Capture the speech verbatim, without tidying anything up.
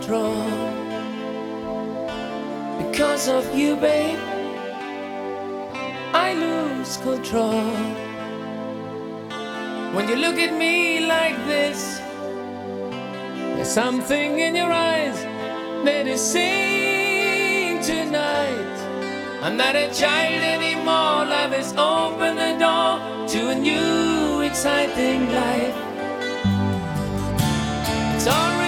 control. Because of you, babe, I lose control. When you look at me like this, there's something in your eyes that is saying tonight, I'm not a child anymore. Love has opened the door to a new exciting life. It's alright.